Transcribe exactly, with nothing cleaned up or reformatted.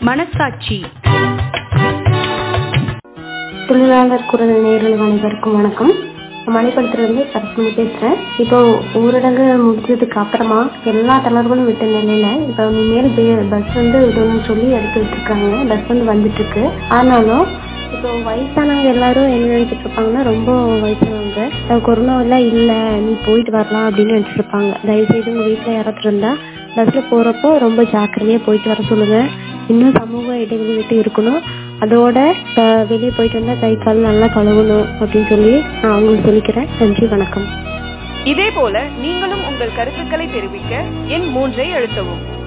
மனசாட்சி. தொழிலாளர் குரல் நேயர்கள் அனைவருக்கும் வணக்கம். மணிப்படுத்துறது சரஸ்வதி பேசுறேன். இப்போ ஊரடங்கு முடிஞ்சதுக்கு அப்புறமா எல்லா தளர்வுகளும் விட்ட நிலையில இப்போ இனிமேல் பஸ் வந்து விடணும்னு சொல்லி எடுத்துட்டு இருக்காங்க. பஸ் வந்து வந்துட்டு இருக்கு. ஆனாலும் இப்போ வயசானவங்க எல்லாரும் என்ன நினைச்சிட்டு இருப்பாங்கன்னா, ரொம்ப வயசானவங்க கொரோனா எல்லாம் இல்ல, நீ போயிட்டு வரலாம் அப்படின்னு நினைச்சிட்டு இருப்பாங்க. தயவுசெய்து உங்க வீட்டுல யாராவது இருந்தா பஸ்ல போறப்போ ரொம்ப ஜாக்கிரதையா போயிட்டு வர சொல்லுங்க. இன்னும் சமூக இடைவெளி விட்டு இருக்கணும். அதோட வெளியே போயிட்டு வந்தா கை கால் நல்லா கழுவணும் அப்படின்னு சொல்லி நான் அவங்களுக்கு சொல்லிக்கிறேன். நன்றி, வணக்கம். இதே போல நீங்களும் உங்கள் கருத்துக்களை தெரிவிக்க எண் மூன்றை அழுத்தவும்.